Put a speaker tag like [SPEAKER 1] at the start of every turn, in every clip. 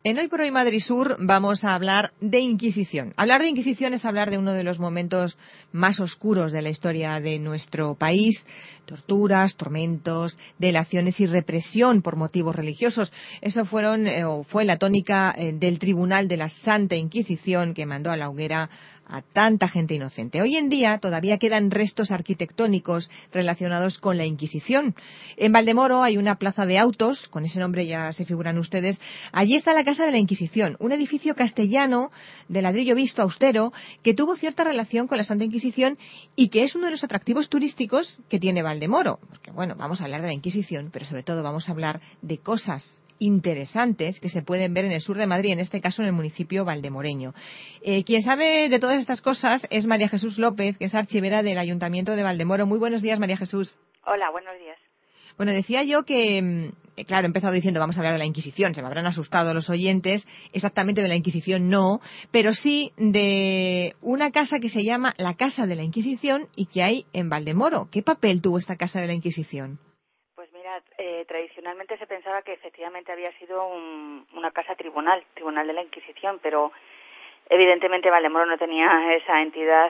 [SPEAKER 1] En Hoy por Hoy Madrid Sur vamos a hablar de Inquisición. Hablar de Inquisición es hablar de uno de los momentos más oscuros de la historia de nuestro país. Torturas, tormentos, delaciones y represión por motivos religiosos. Eso fue la tónica del Tribunal de la Santa Inquisición que mandó a la hoguera a tanta gente inocente. Hoy en día todavía quedan restos arquitectónicos relacionados con la Inquisición. En Valdemoro hay una plaza de autos, con ese nombre ya se figuran ustedes. Allí está la Casa de la Inquisición, un edificio castellano de ladrillo visto austero que tuvo cierta relación con la Santa Inquisición y que es uno de los atractivos turísticos que tiene Valdemoro. Porque bueno, vamos a hablar de la Inquisición, pero sobre todo vamos a hablar de cosas interesantes que se pueden ver en el sur de Madrid, en este caso en el municipio valdemoreño. Quien sabe de todas estas cosas es María Jesús López, que es archivera del Ayuntamiento de Valdemoro. Muy buenos días, María Jesús.
[SPEAKER 2] Hola, buenos días.
[SPEAKER 1] Bueno, decía yo que, claro, he empezado diciendo vamos a hablar de la Inquisición, se me habrán asustado los oyentes, exactamente de la Inquisición no, pero sí de una casa que se llama la Casa de la Inquisición y que hay en Valdemoro. ¿Qué papel tuvo esta Casa de la Inquisición?
[SPEAKER 2] Pues mira, tradicionalmente se pensaba que efectivamente había sido una casa tribunal de la Inquisición, pero evidentemente Valdemoro no tenía esa entidad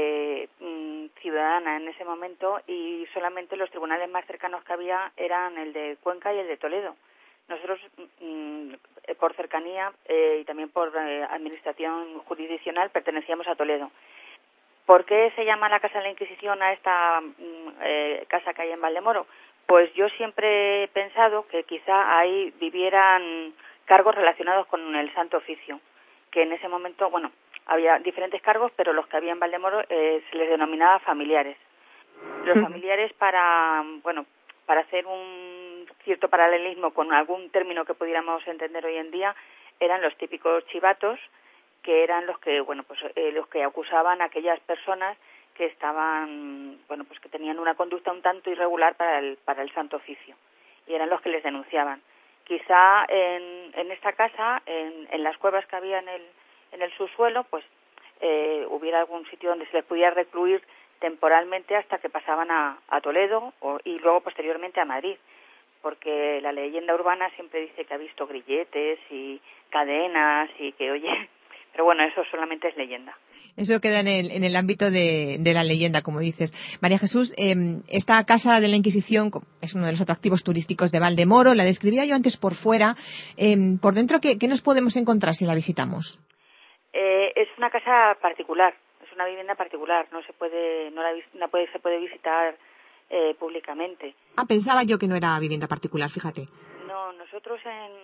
[SPEAKER 2] ciudadana en ese momento y solamente los tribunales más cercanos que había eran el de Cuenca y el de Toledo. Nosotros, por cercanía y también por administración jurisdiccional, pertenecíamos a Toledo. ¿Por qué se llama la Casa de la Inquisición a esta casa que hay en Valdemoro? Pues yo siempre he pensado que quizá ahí vivieran cargos relacionados con el Santo Oficio, que en ese momento, bueno, había diferentes cargos, pero los que había en Valdemoro se les denominaba familiares. Los familiares para hacer un cierto paralelismo con algún término que pudiéramos entender hoy en día, eran los típicos chivatos, que eran los que acusaban a aquellas personas que estaban, que tenían una conducta un tanto irregular para el Santo Oficio, y eran los que les denunciaban. Quizá en esta casa, en las cuevas que había en el subsuelo, pues hubiera algún sitio donde se les pudiera recluir temporalmente hasta que pasaban a Toledo y luego posteriormente a Madrid, porque la leyenda urbana siempre dice que ha visto grilletes y cadenas y que oye, pero bueno, eso solamente es leyenda.
[SPEAKER 1] Eso queda en el ámbito de la leyenda, como dices. María Jesús, esta Casa de la Inquisición es uno de los atractivos turísticos de Valdemoro. La describía yo antes por fuera. Por dentro, ¿qué nos podemos encontrar si la visitamos?
[SPEAKER 2] Es una casa particular, es una vivienda particular. Se puede visitar públicamente.
[SPEAKER 1] Pensaba yo que no era vivienda particular, fíjate.
[SPEAKER 2] No, nosotros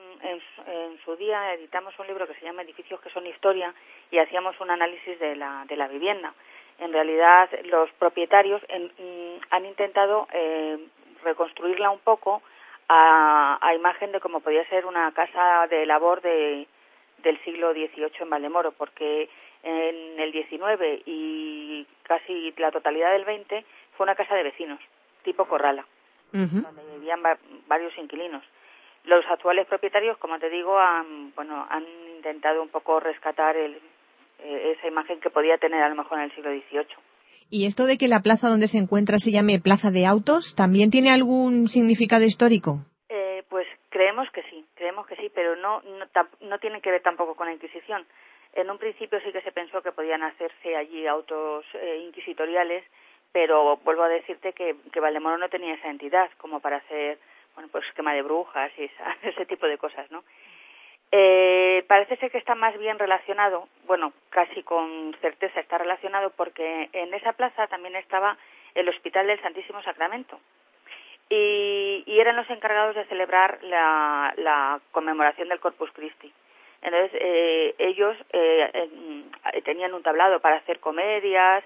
[SPEAKER 2] en su día editamos un libro que se llama Edificios que son historia y hacíamos un análisis de la vivienda. En realidad, los propietarios han intentado reconstruirla un poco a imagen de cómo podía ser una casa de labor del siglo XVIII en Valdemoro, porque en el XIX y casi la totalidad del XX fue una casa de vecinos, tipo corrala, donde vivían varios inquilinos. Los actuales propietarios, como te digo, han intentado un poco rescatar esa imagen que podía tener a lo mejor en el siglo XVIII.
[SPEAKER 1] ¿Y esto de que la plaza donde se encuentra se llame Plaza de Autos, también tiene algún significado histórico?
[SPEAKER 2] Pues creemos que sí, pero no tiene que ver tampoco con la Inquisición. En un principio sí que se pensó que podían hacerse allí autos inquisitoriales, pero vuelvo a decirte que Valdemoro no tenía esa entidad como para hacer quema de brujas y ese tipo de cosas, ¿no? Parece ser que está más bien relacionado, casi con certeza está relacionado, porque en esa plaza también estaba el Hospital del Santísimo Sacramento y eran los encargados de celebrar la conmemoración del Corpus Christi. Entonces ellos tenían un tablado para hacer comedias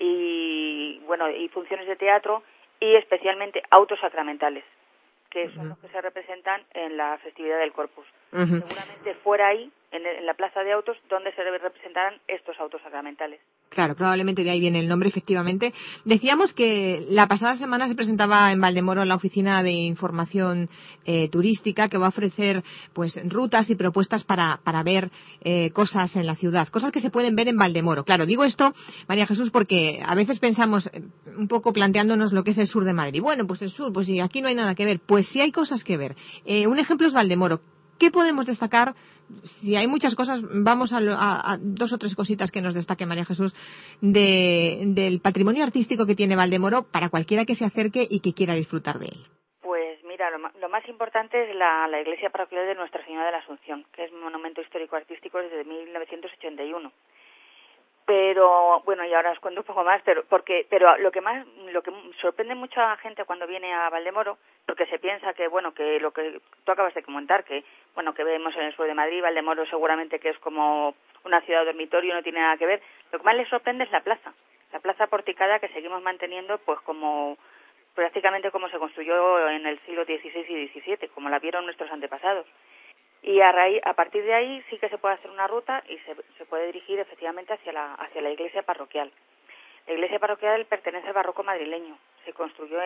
[SPEAKER 2] y funciones de teatro y especialmente autos sacramentales, que son los que se representan en la festividad del Corpus. Seguramente fuera ahí, en la plaza de autos, donde se representarán estos autos sacramentales.
[SPEAKER 1] Claro, probablemente de ahí viene el nombre, efectivamente. Decíamos que la pasada semana se presentaba en Valdemoro la Oficina de Información Turística, que va a ofrecer rutas y propuestas para ver cosas en la ciudad, cosas que se pueden ver en Valdemoro. Claro, digo esto, María Jesús, porque a veces pensamos un poco planteándonos lo que es el sur de Madrid. Bueno, pues el sur, pues si aquí no hay nada que ver, pues sí hay cosas que ver. Un ejemplo es Valdemoro. ¿Qué podemos destacar? Si hay muchas cosas, vamos a dos o tres cositas que nos destaque María Jesús del patrimonio artístico que tiene Valdemoro para cualquiera que se acerque y que quiera disfrutar de él.
[SPEAKER 2] Pues mira, lo más importante es la iglesia parroquial de Nuestra Señora de la Asunción, que es monumento histórico-artístico desde 1981. Pero bueno, y ahora os cuento un poco más, pero lo que sorprende mucho a la gente cuando viene a Valdemoro, porque se piensa que bueno, que lo que tú acabas de comentar, que bueno, que vemos en el sur de Madrid, Valdemoro seguramente que es como una ciudad dormitorio, no tiene nada que ver. Lo que más les sorprende es la plaza porticada que seguimos manteniendo pues como prácticamente como se construyó en el siglo XVI y XVII, como la vieron nuestros antepasados. Y a partir de ahí sí que se puede hacer una ruta y se puede dirigir efectivamente hacia la iglesia parroquial. La iglesia parroquial pertenece al barroco madrileño. Se construyó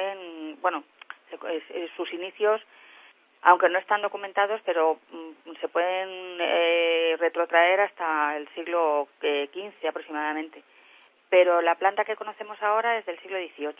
[SPEAKER 2] sus inicios, aunque no están documentados, pero se pueden retrotraer hasta el siglo XV aproximadamente. Pero la planta que conocemos ahora es del siglo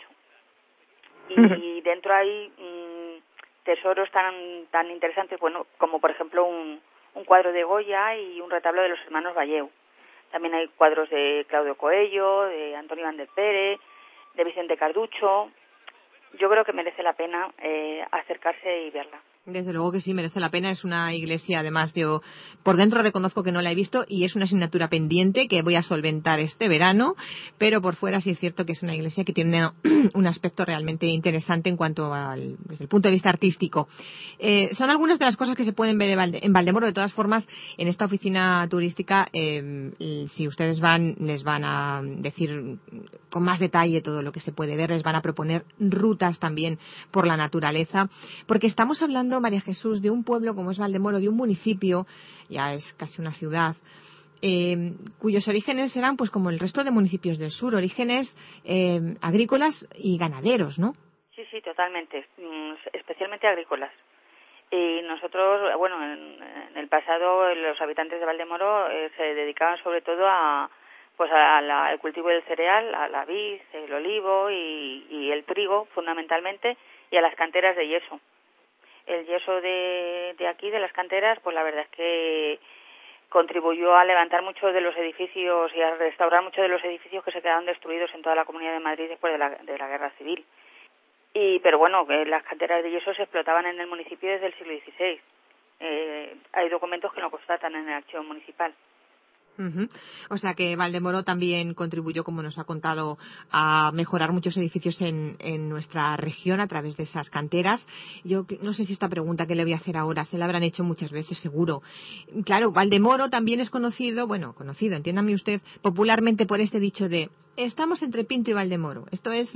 [SPEAKER 2] XVIII. Y dentro hay tesoros tan interesantes, bueno, como por ejemplo un cuadro de Goya y un retablo de los hermanos Valleu. También hay cuadros de Claudio Coello, de Antonio Van der Pere, de Vicente Carducho. Yo creo que merece la pena acercarse y verla.
[SPEAKER 1] Desde luego que sí, merece la pena. Es una iglesia, además, yo por dentro reconozco que no la he visto y es una asignatura pendiente que voy a solventar este verano, pero por fuera sí es cierto que es una iglesia que tiene un aspecto realmente interesante en cuanto desde el punto de vista artístico. Son algunas de las cosas que se pueden ver en Valdemoro. De todas formas, en esta oficina turística, si ustedes van, les van a decir con más detalle todo lo que se puede ver, les van a proponer rutas también por la naturaleza, porque estamos hablando, María Jesús, de un pueblo como es Valdemoro, de un municipio, ya es casi una ciudad, cuyos orígenes eran pues como el resto de municipios del sur, orígenes agrícolas y ganaderos, ¿no?
[SPEAKER 2] Sí, totalmente, especialmente agrícolas. Y nosotros, bueno, en el pasado los habitantes de Valdemoro se dedicaban sobre todo al cultivo del cereal, a la vid, el olivo y el trigo fundamentalmente, y a las canteras de yeso. El yeso de aquí, de las canteras, pues la verdad es que contribuyó a levantar muchos de los edificios y a restaurar muchos de los edificios que se quedaron destruidos en toda la Comunidad de Madrid después de la Guerra Civil. Pero bueno, las canteras de yeso se explotaban en el municipio desde el siglo XVI. Hay documentos que lo constatan en el archivo municipal.
[SPEAKER 1] Uh-huh. O sea que Valdemoro también contribuyó, como nos ha contado, a mejorar muchos edificios en nuestra región a través de esas canteras. Yo no sé si esta pregunta que le voy a hacer ahora se la habrán hecho muchas veces, seguro. Claro, Valdemoro también es conocido, entiéndame usted, popularmente por este dicho de estamos entre Pinto y Valdemoro. Esto es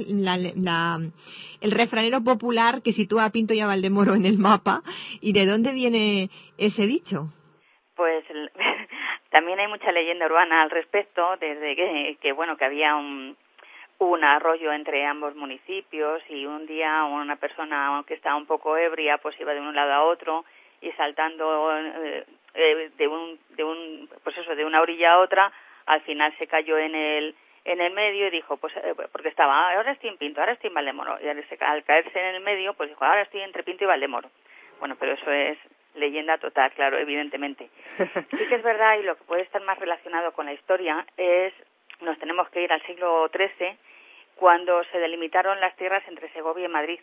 [SPEAKER 1] el refranero popular que sitúa a Pinto y a Valdemoro en el mapa. ¿Y de dónde viene ese dicho?
[SPEAKER 2] Pues también hay mucha leyenda urbana al respecto, desde que había un arroyo entre ambos municipios y un día una persona que estaba un poco ebria pues iba de un lado a otro y saltando de una orilla a otra, al final se cayó en el medio y dijo, porque estaba, ahora estoy en Pinto, ahora estoy en Valdemoro, y al caerse en el medio pues dijo, ahora estoy entre Pinto y Valdemoro. Bueno, pero eso es leyenda total, claro, evidentemente. Sí que es verdad, y lo que puede estar más relacionado con la historia nos tenemos que ir al siglo XIII, cuando se delimitaron las tierras entre Segovia y Madrid.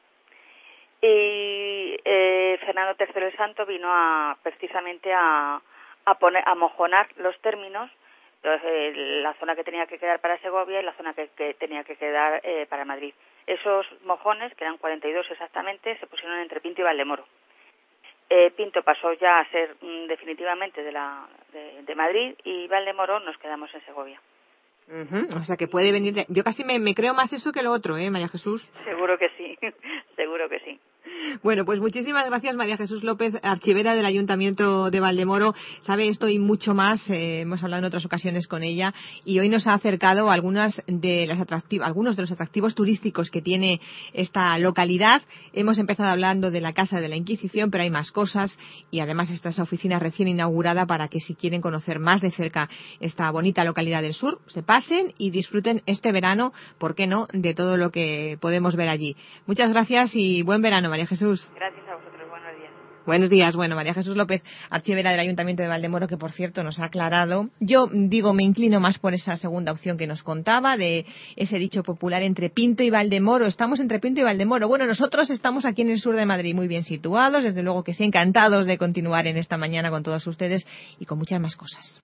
[SPEAKER 2] Y Fernando III el Santo vino precisamente a mojonar los términos, la zona que tenía que quedar para Segovia y la zona que tenía que quedar para Madrid. Esos mojones, que eran 42 exactamente, se pusieron entre Pinto y Valdemoro. Pinto pasó ya a ser definitivamente de Madrid y Valdemoro nos quedamos en Segovia.
[SPEAKER 1] Uh-huh. O sea que puede venir yo casi me creo más eso que lo otro, María Jesús.
[SPEAKER 2] Seguro que sí, seguro que sí.
[SPEAKER 1] Bueno, pues muchísimas gracias, María Jesús López, archivera del Ayuntamiento de Valdemoro. Sabe esto y mucho más, hemos hablado en otras ocasiones con ella y hoy nos ha acercado algunos de los atractivos turísticos que tiene esta localidad. Hemos empezado hablando de la Casa de la Inquisición, pero hay más cosas y además está esa oficina recién inaugurada para que si quieren conocer más de cerca esta bonita localidad del sur, se pasen y disfruten este verano, ¿por qué no?, de todo lo que podemos ver allí. Muchas gracias y buen verano, María Jesús.
[SPEAKER 2] Gracias a vosotros, buenos días.
[SPEAKER 1] Buenos días. Bueno, María Jesús López, archivera del Ayuntamiento de Valdemoro, que por cierto nos ha aclarado. Yo digo, me inclino más por esa segunda opción que nos contaba, de ese dicho popular entre Pinto y Valdemoro. Estamos entre Pinto y Valdemoro. Bueno, nosotros estamos aquí en el sur de Madrid, muy bien situados. Desde luego que sí, encantados de continuar en esta mañana con todos ustedes y con muchas más cosas.